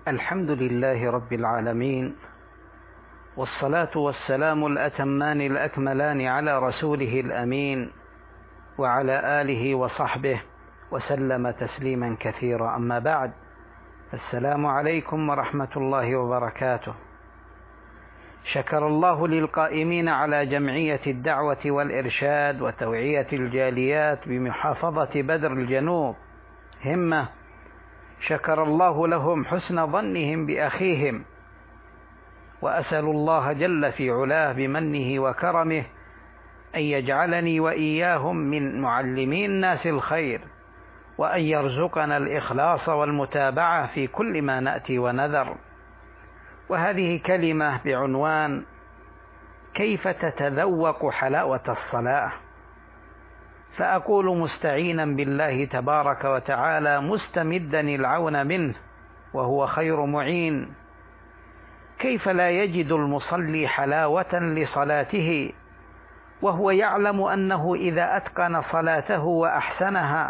الحمد لله رب العالمين، والصلاة والسلام الأتمان الأكملان على رسوله الأمين وعلى آله وصحبه وسلم تسليما كثيرا. أما بعد، السلام عليكم ورحمة الله وبركاته. شكر الله للقائمين على جمعية الدعوة والإرشاد وتوعية الجاليات بمحافظة بدر الجنوب همة، شكر الله لهم حسن ظنهم بأخيهم، وأسأل الله جل في علاه بمنه وكرمه أن يجعلني وإياهم من معلمي الناس الخير، وأن يرزقنا الإخلاص والمتابعة في كل ما نأتي ونذر. وهذه كلمة بعنوان: كيف تتذوق حلاوة الصلاة؟ فأقول مستعينا بالله تبارك وتعالى، مستمدا العون منه وهو خير معين: كيف لا يجد المصلي حلاوة لصلاته وهو يعلم أنه إذا أتقن صلاته وأحسنها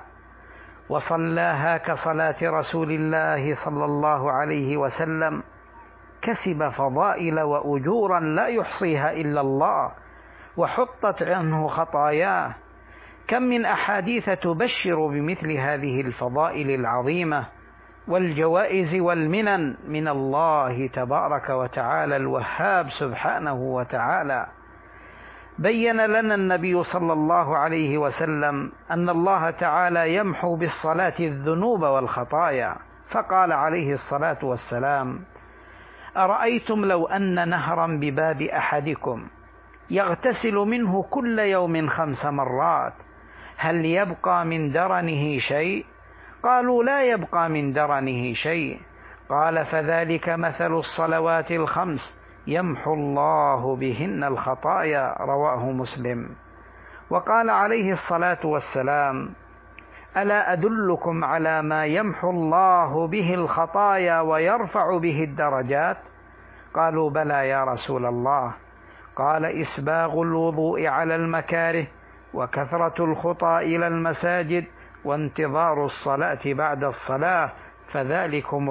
وصلاها كصلاة رسول الله صلى الله عليه وسلم كسب فضائل وأجورا لا يحصيها إلا الله، وحطت عنه خطاياه. كم من أحاديث تبشر بمثل هذه الفضائل العظيمة والجوائز والمنن من الله تبارك وتعالى الوهاب سبحانه وتعالى. بين لنا النبي صلى الله عليه وسلم أن الله تعالى يمحو بالصلاة الذنوب والخطايا، فقال عليه الصلاة والسلام: أرأيتم لو أن نهرا بباب أحدكم يغتسل منه كل يوم 5 مرات هل يبقى من درنه شيء؟ قالوا: لا يبقى من درنه شيء. قال: فذلك مثل الصلوات ال5 يمحو الله بهن الخطايا. رواه مسلم. وقال عليه الصلاة والسلام: ألا أدلكم على ما يمحو الله به الخطايا ويرفع به الدرجات؟ قالوا: بلى يا رسول الله. قال: إسباغ الوضوء على المكاره، وكثرة الخطى إلى المساجد، وانتظار الصلاة بعد الصلاة، فذلكم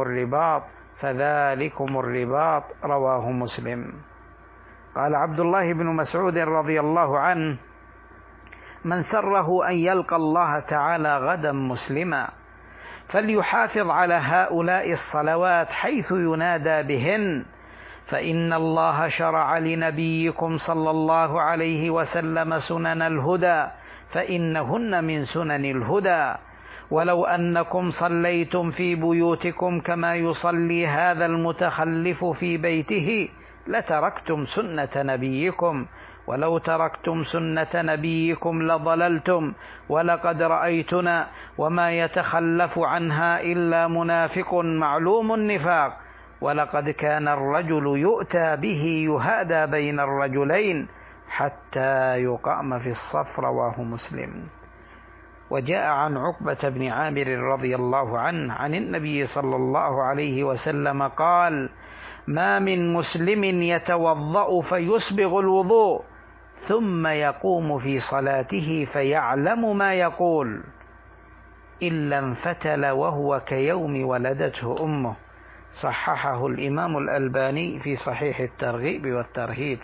الرباط. رواه مسلم. قال عبد الله بن مسعود رضي الله عنه: من سره أن يلقى الله تعالى غدا مسلما فليحافظ على هؤلاء الصلوات حيث ينادى بهن، فإن الله شرع لنبيكم صلى الله عليه وسلم سنن الهدى، فإنهن من سنن الهدى. ولو أنكم صليتم في بيوتكم كما يصلي هذا المتخلف في بيته لتركتم سنة نبيكم، ولو تركتم سنة نبيكم لضللتم، ولقد رأيتنا وما يتخلف عنها إلا منافق معلوم النفاق، ولقد كان الرجل يؤتى به يهادى بين الرجلين حتى يقام في الصف. رواه مسلم. وجاء عن عقبة بن عامر رضي الله عنه عن النبي صلى الله عليه وسلم قال: ما من مسلم يتوضأ فيسبغ الوضوء ثم يقوم في صلاته فيعلم ما يقول إلا انفتل وهو كيوم ولدته أمه. صححه الإمام الألباني في صحيح الترغيب والترهيب.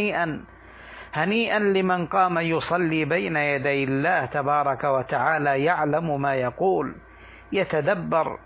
هنيئا لمن قام يصلي بين يدي الله تبارك وتعالى يعلم ما يقول، يتدبر.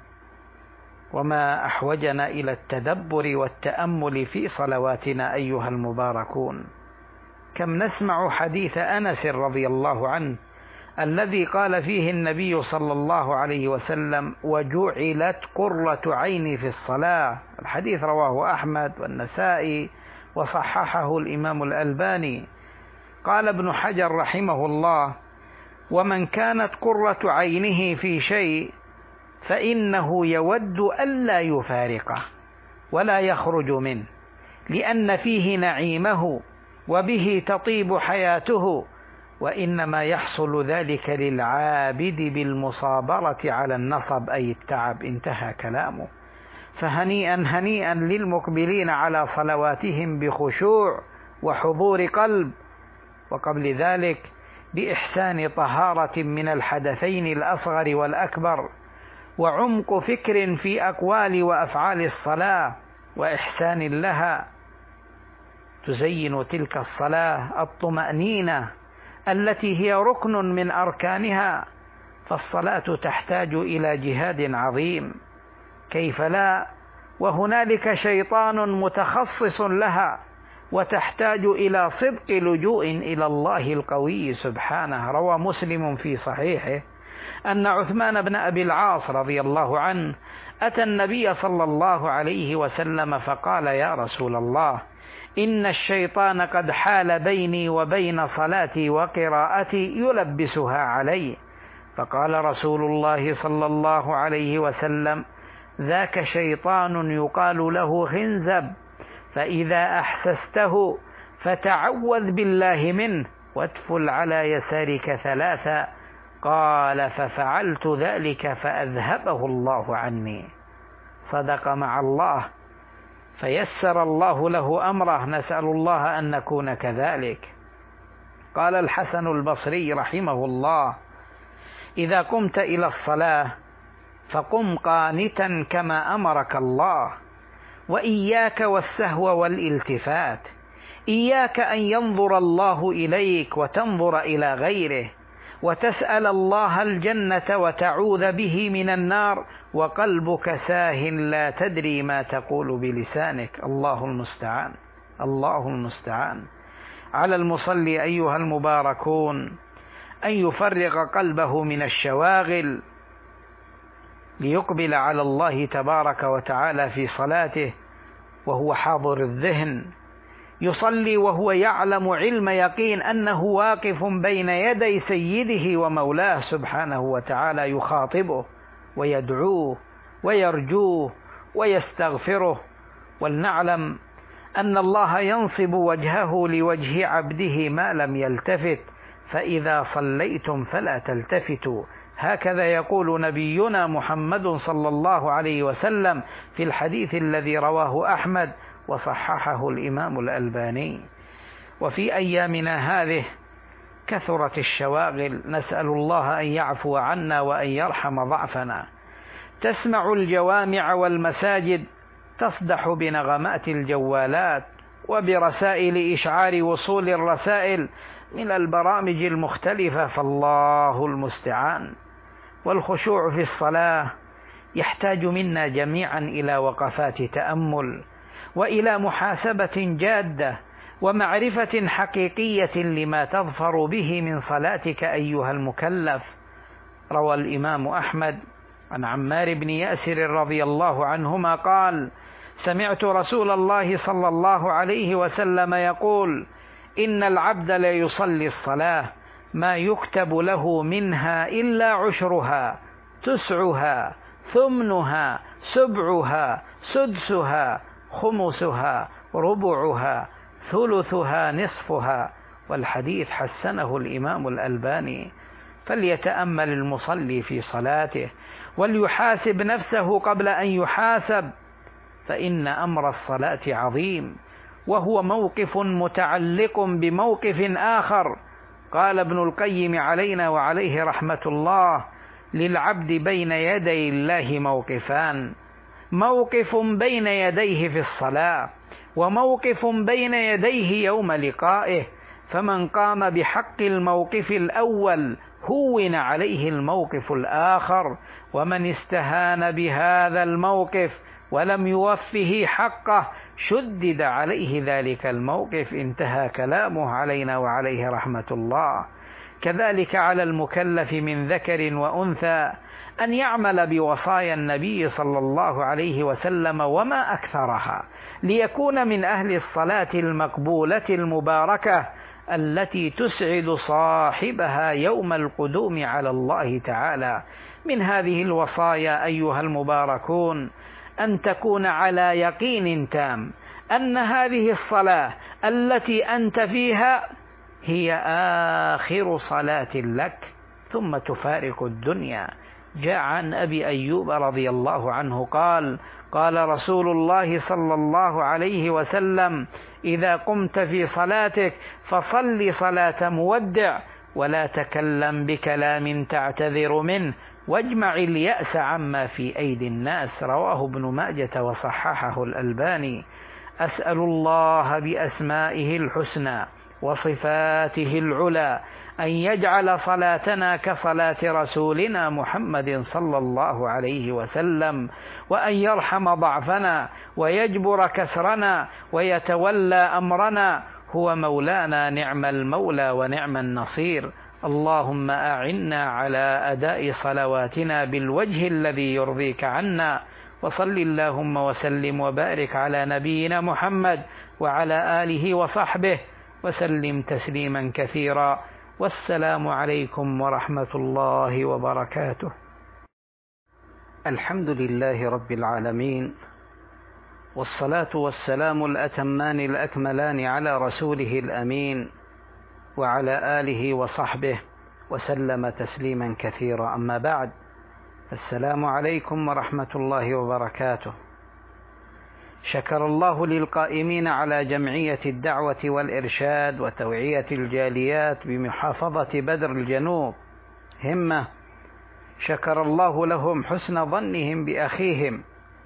وما أحوجنا إلى التدبر والتأمل في صلواتنا أيها المباركون. كم نسمع حديث أنس رضي الله عنه الذي قال فيه النبي صلى الله عليه وسلم: وجعلت قرة عيني في الصلاة. الحديث رواه أحمد والنسائي وصححه الإمام الألباني. قال ابن حجر رحمه الله: ومن كانت قرة عينه في شيء فإنه يود ألا يفارقه ولا يخرج منه، لأن فيه نعيمه وبه تطيب حياته، وإنما يحصل ذلك للعابد بالمصابرة على النصب أي التعب. انتهى كلامه. فهنيئا للمقبلين على صلواتهم بخشوع وحضور قلب، وقبل ذلك بإحسان طهارة من الحدثين الأصغر والأكبر، وعمق فكر في أقوال وأفعال الصلاة وإحسان لها. تزين تلك الصلاة الطمأنينة التي هي ركن من أركانها، فالصلاة تحتاج إلى جهاد عظيم، كيف لا، وهنالك شيطان متخصص لها، وتحتاج إلى صدق لجوء إلى الله القوي سبحانه. روى مسلم في صحيحه أن عثمان بن أبي العاص رضي الله عنه أتى النبي صلى الله عليه وسلم فقال: يا رسول الله، إن الشيطان قد حال بيني وبين صلاتي وقراءتي يلبسها علي. فقال رسول الله صلى الله عليه وسلم: ذاك شيطان يقال له خنزب، فإذا أحسسته فتعوذ بالله منه وادفل على يسارك 3. قال: ففعلت ذلك فأذهبه الله عني. صدق مع الله، فيسر الله له أمره، نسأل الله أن نكون كذلك. قال الحسن البصري رحمه الله: إذا قمت إلى الصلاة فقم قانتا كما أمرك الله، وإياك والسهو والالتفات، إياك أن ينظر الله إليك وتنظر إلى غيره، وتسأل الله الجنة وتعوذ به من النار، وقلبك ساه لا تدري ما تقول بلسانك. الله المستعان، الله المستعان. على المصلي أيها المباركون أن يفرغ قلبه من الشواغل ليقبل على الله تبارك وتعالى في صلاته وهو حاضر الذهن، يصلي وهو يعلم علم يقين أنه واقف بين يدي سيده ومولاه سبحانه وتعالى، يخاطبه ويدعوه ويرجوه ويستغفره. ولنعلم أن الله ينصب وجهه لوجه عبده ما لم يلتفت، فإذا صليتم فلا تلتفتوا، هكذا يقول نبينا محمد صلى الله عليه وسلم في الحديث الذي رواه أحمد وصححه الإمام الألباني. وفي أيامنا هذه كثرت الشواغل، نسأل الله أن يعفو عنا وأن يرحم ضعفنا. تسمع الجوامع والمساجد تصدح بنغمات الجوالات وبرسائل إشعار وصول الرسائل من البرامج المختلفة، فالله المستعان. والخشوع في الصلاة يحتاج منا جميعا إلى وقفات تأمل، وإلى محاسبة جادة، ومعرفة حقيقية لما تظفر به من صلاتك أيها المكلف. روى الإمام أحمد عن عمار بن ياسر رضي الله عنهما قال: سمعت رسول الله صلى الله عليه وسلم يقول: إن العبد لا يصلي الصلاة ما يكتب له منها إلا عشرها، تسعها، ثمنها، سبعها، سدسها، خمسها، ربعها، ثلثها، نصفها. والحديث حسنه الإمام الألباني. فليتأمل المصلي في صلاته وليحاسب نفسه قبل أن يحاسب، فإن أمر الصلاة عظيم، وهو موقف متعلق بموقف آخر. قال ابن القيم علينا وعليه رحمة الله: للعبد بين يدي الله موقفان، موقف بين يديه في الصلاة، وموقف بين يديه يوم لقائه، فمن قام بحق الموقف الأول هون عليه الموقف الآخر، ومن استهان بهذا الموقف ولم يوفه حقه شدد عليه ذلك الموقف. انتهى كلامه علينا وعليه رحمة الله. كذلك على المكلف من ذكر وأنثى أن يعمل بوصايا النبي صلى الله عليه وسلم وما أكثرها، ليكون من أهل الصلاة المقبولة المباركة التي تسعد صاحبها يوم القدوم على الله تعالى. من هذه الوصايا أيها المباركون أن تكون على يقين تام أن هذه الصلاة التي أنت فيها هي آخر صلاة لك ثم تفارق الدنيا. جاء عن أبي أيوب رضي الله عنه قال: قال رسول الله صلى الله عليه وسلم: إذا قمت في صلاتك فصل صلاة مودع، ولا تكلم بكلام تعتذر منه، واجمع اليأس عما في أيدي الناس. رواه ابن ماجة وصححه الألباني. أسأل الله بأسمائه الحسنى وصفاته العلى أن يجعل صلاتنا كصلاة رسولنا محمد صلى الله عليه وسلم، وأن يرحم ضعفنا ويجبر كسرنا ويتولى أمرنا. هو مولانا نعم المولى ونعم النصير. اللهم أعنا على أداء صلواتنا بالوجه الذي يرضيك عنا. وصل اللهم وسلم وبارك على نبينا محمد وعلى آله وصحبه وسلم تسليما كثيرا. والسلام عليكم ورحمة الله وبركاته. الحمد لله رب العالمين، والصلاة والسلام الأتمان الأكملان على رسوله الأمين وعلى آله وصحبه وسلم تسليما كثيرا. أما بعد، السلام عليكم ورحمة الله وبركاته. شكر الله للقائمين على جمعية الدعوة والإرشاد وتوعية الجاليات بمحافظة بدر الجنوب همة، شكر الله لهم حسن ظنهم بأخيهم،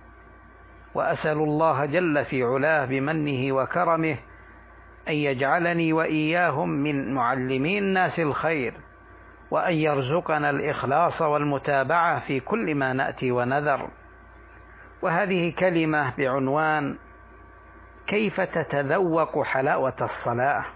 وأسأل الله جل في علاه بمنه وكرمه أن يجعلني وإياهم من معلمي الناس الخير، وأن يرزقنا الإخلاص والمتابعة في كل ما نأتي ونذر. وهذه كلمة بعنوان: كيف تتذوق حلاوة الصلاة؟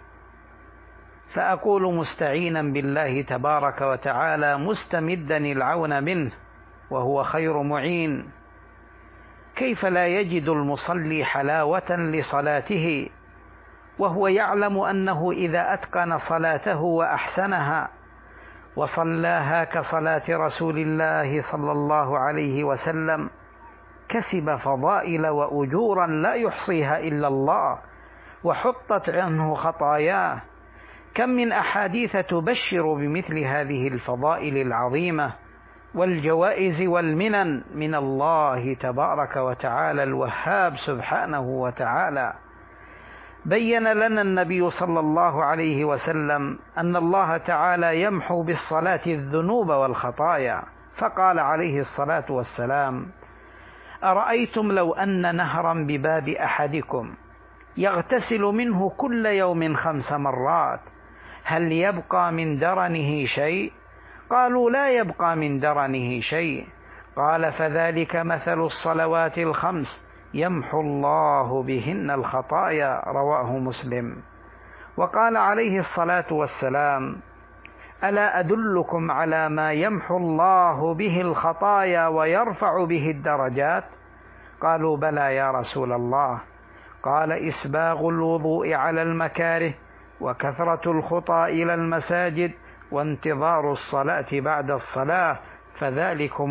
فأقول مستعينا بالله تبارك وتعالى مستمدا العون منه وهو خير معين: كيف لا يجد المصلي حلاوة لصلاته وهو يعلم أنه إذا أتقن صلاته وأحسنها وصلاها كصلاة رسول الله صلى الله عليه وسلم كسب فضائل وأجورا لا يحصيها إلا الله، وحطت عنه خطاياه. كم من أحاديث تبشر بمثل هذه الفضائل العظيمة والجوائز والمنن من الله تبارك وتعالى الوهاب سبحانه وتعالى. بين لنا النبي صلى الله عليه وسلم أن الله تعالى يمحو بالصلاة الذنوب والخطايا، فقال عليه الصلاة والسلام: أرأيتم لو أن نهرا بباب أحدكم يغتسل منه كل يوم 5 مرات هل يبقى من درنه شيء؟ قالوا: لا يبقى من درنه شيء. قال: فذلك مثل الصلوات ال5 يمحو الله بهن الخطايا. رواه مسلم. وقال عليه الصلاة والسلام: ألا أدلكم على ما يمحو الله به الخطايا ويرفع به الدرجات؟ قالوا: بلى يا رسول الله. قال: إسباغ الوضوء على المكاره، وكثرة الخطى إلى المساجد، وانتظار الصلاة بعد الصلاة، فذلكم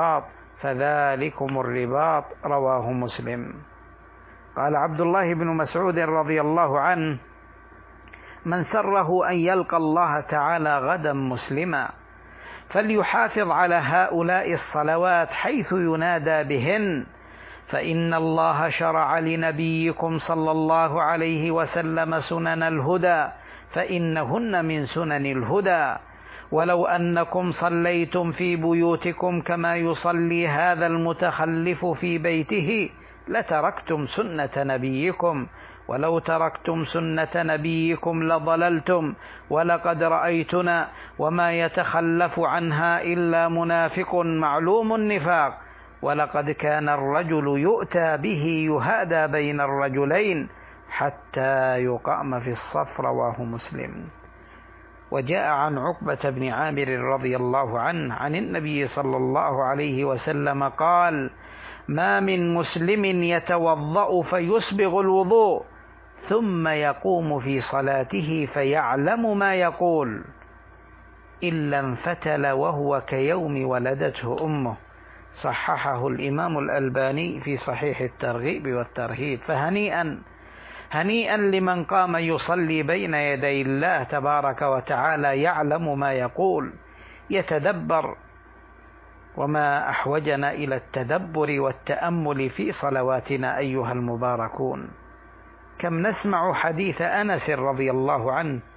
الرباط. رواه مسلم. قال عبد الله بن مسعود رضي الله عنه: من سره أن يلقى الله تعالى غدا مسلما فليحافظ على هؤلاء الصلوات حيث ينادى بهن، فإن الله شرع لنبيكم صلى الله عليه وسلم سنن الهدى، فإنهن من سنن الهدى. ولو أنكم صليتم في بيوتكم كما يصلي هذا المتخلف في بيته لتركتم سنة نبيكم، ولو تركتم سنة نبيكم لضللتم، ولقد رأيتنا وما يتخلف عنها إلا منافق معلوم النفاق، ولقد كان الرجل يؤتى به يهادى بين الرجلين حتى يقام في الصف. رواه مسلم. وجاء عن عقبة بن عامر رضي الله عنه عن النبي صلى الله عليه وسلم قال: ما من مسلم يتوضأ فيسبغ الوضوء ثم يقوم في صلاته فيعلم ما يقول إلا انفتل وهو كيوم ولدته أمه. صححه الإمام الألباني في صحيح الترغيب والترهيب. هنيئا لمن قام يصلي بين يدي الله تبارك وتعالى يعلم ما يقول، يتدبر. وما أحوجنا إلى التدبر والتأمل في صلواتنا أيها المباركون. كم نسمع حديث أنس رضي الله عنه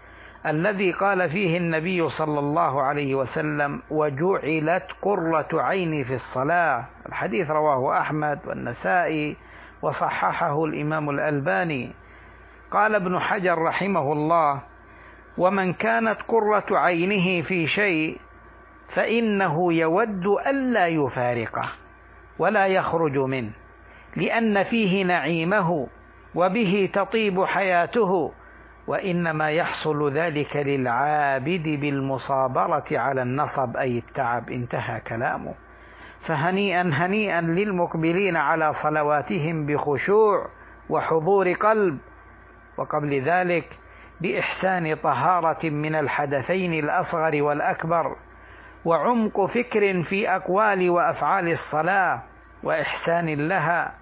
الذي قال فيه النبي صلى الله عليه وسلم: وجعلت قرة عيني في الصلاة. الحديث رواه أحمد والنسائي وصححه الإمام الألباني. قال ابن حجر رحمه الله: ومن كانت قرة عينه في شيء فإنه يود ألا يفارقه ولا يخرج منه، لأن فيه نعيمه وبه تطيب حياته، وإنما يحصل ذلك للعابد بالمصابرة على النصب أي التعب. انتهى كلامه. فهنيئا هنيئا للمقبلين على صلواتهم بخشوع وحضور قلب، وقبل ذلك بإحسان طهارة من الحدثين الأصغر والأكبر، وعمق فكر في أقوال وأفعال الصلاة، وإحسان لها.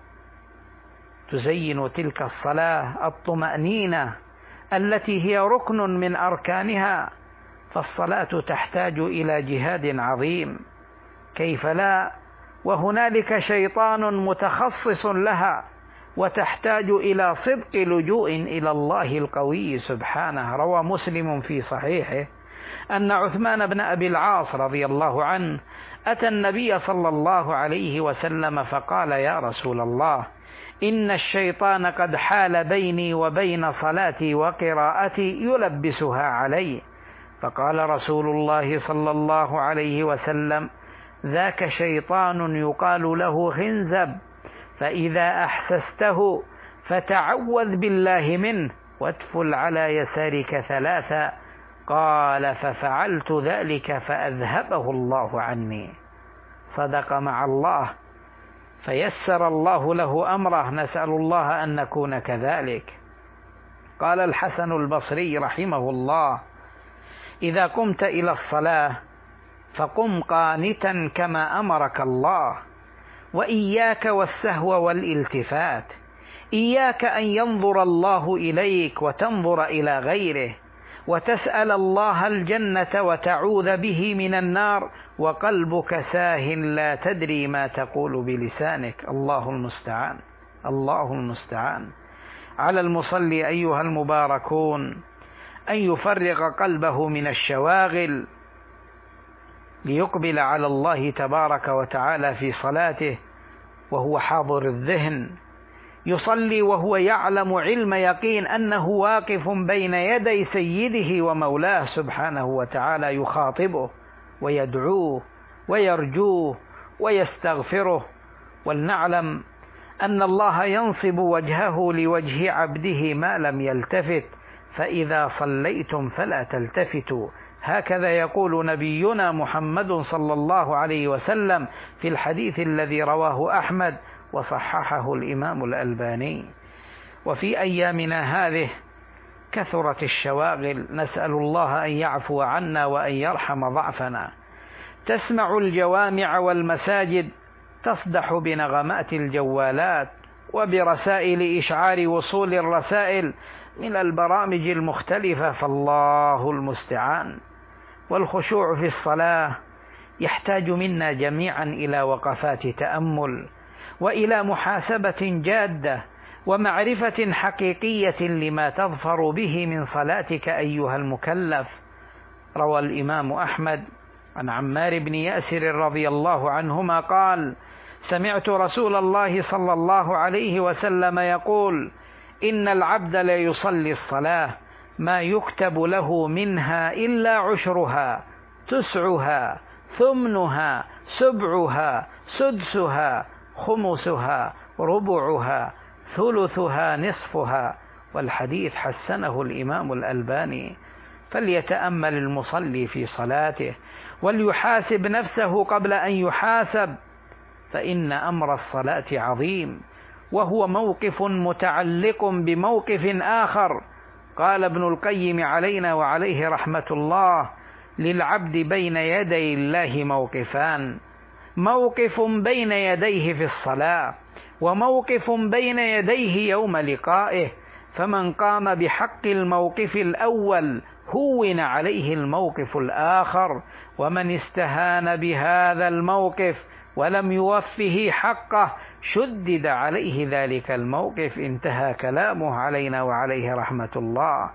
تزين تلك الصلاة الطمأنينة التي هي ركن من أركانها، فالصلاة تحتاج إلى جهاد عظيم، كيف لا، وهنالك شيطان متخصص لها، وتحتاج إلى صدق لجوء إلى الله القوي سبحانه. روى مسلم في صحيحه أن عثمان بن أبي العاص رضي الله عنه أتى النبي صلى الله عليه وسلم فقال: يا رسول الله، إن الشيطان قد حال بيني وبين صلاتي وقراءتي يلبسها علي. فقال رسول الله صلى الله عليه وسلم: ذاك شيطان يقال له خنزب، فإذا أحسسته فتعوذ بالله منه وادفل على يسارك 3. قال: ففعلت ذلك فأذهبه الله عني. صدق مع الله، فيسر الله له أمره، نسأل الله أن نكون كذلك. قال الحسن البصري رحمه الله: إذا قمت إلى الصلاة فقم قانتا كما أمرك الله، وإياك والسهو والالتفات. إياك أن ينظر الله إليك وتنظر إلى غيره، وتسأل الله الجنة وتعوذ به من النار، وقلبك ساه لا تدري ما تقول بلسانك. الله المستعان، الله المستعان. على المصلي أيها المباركون أن يفرغ قلبه من الشواغل ليقبل على الله تبارك وتعالى في صلاته وهو حاضر الذهن، يصلي وهو يعلم علم يقين أنه واقف بين يدي سيده ومولاه سبحانه وتعالى، يخاطبه ويدعوه ويرجوه ويستغفره. ولنعلم أن الله ينصب وجهه لوجه عبده ما لم يلتفت، فإذا صليتم فلا تلتفتوا. هكذا يقول نبينا محمد صلى الله عليه وسلم في الحديث الذي رواه أحمد وصححه الإمام الألباني. وفي أيامنا هذه كثرت الشواغل، نسأل الله أن يعفو عنا وأن يرحم ضعفنا. تسمع الجوامع والمساجد تصدح بنغمات الجوالات وبرسائل إشعار وصول الرسائل من البرامج المختلفة، فالله المستعان. والخشوع في الصلاة يحتاج منا جميعا إلى وقفات تأمل، وإلى محاسبة جادة، ومعرفة حقيقية لما تظفر به من صلاتك أيها المكلف. روى الإمام أحمد عن عمار بن ياسر رضي الله عنهما قال: سمعت رسول الله صلى الله عليه وسلم يقول: إن العبد لا يصلي الصلاة ما يكتب له منها إلا عشرها، تسعها، ثمنها، سبعها، سدسها، خمسها، ربعها، ثلثها، نصفها. والحديث حسنه الإمام الألباني. فليتأمل المصلي في صلاته وليحاسب نفسه قبل أن يحاسب، فإن أمر الصلاة عظيم، وهو موقف متعلق بموقف آخر. قال ابن القيم علينا وعليه رحمة الله: للعبد بين يدي الله موقفان، موقف بين يديه في الصلاة، وموقف بين يديه يوم لقائه. فمن قام بحق الموقف الأول هون عليه الموقف الآخر، ومن استهان بهذا الموقف ولم يوفه حقه شدد عليه ذلك الموقف. انتهى كلامه علينا وعليه رحمة الله.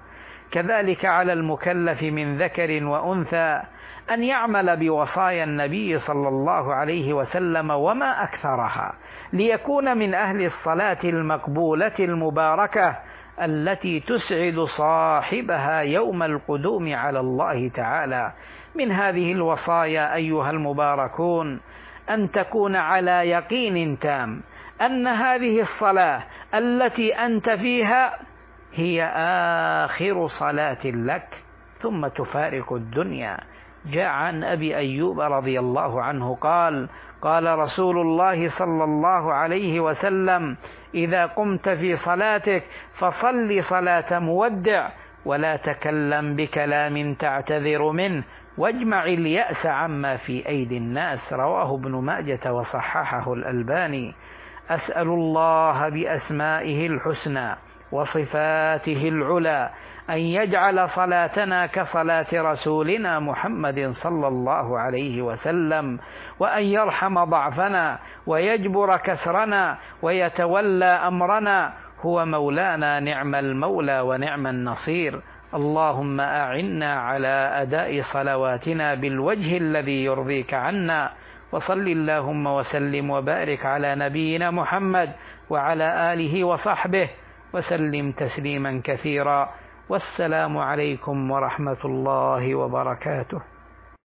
كذلك على المكلف من ذكر وأنثى أن يعمل بوصايا النبي صلى الله عليه وسلم وما أكثرها، ليكون من أهل الصلاة المقبولة المباركة التي تسعد صاحبها يوم القدوم على الله تعالى. من هذه الوصايا أيها المباركون أن تكون على يقين تام أن هذه الصلاة التي أنت فيها هي آخر صلاة لك ثم تفارق الدنيا. جاء عن أبي أيوب رضي الله عنه قال: قال رسول الله صلى الله عليه وسلم: إذا قمت في صلاتك فصل صلاة مودع، ولا تكلم بكلام تعتذر منه، واجمع اليأس عما في أيدي الناس. رواه ابن ماجة وصححه الألباني. أسأل الله بأسمائه الحسنى وصفاته العلى أن يجعل صلاتنا كصلاة رسولنا محمد صلى الله عليه وسلم، وأن يرحم ضعفنا ويجبر كسرنا ويتولى أمرنا. هو مولانا نعم المولى ونعم النصير. اللهم أعنا على أداء صلواتنا بالوجه الذي يرضيك عنا. وصل اللهم وسلم وبارك على نبينا محمد وعلى آله وصحبه وسلم تسليما كثيرا. والسلام عليكم ورحمة الله وبركاته.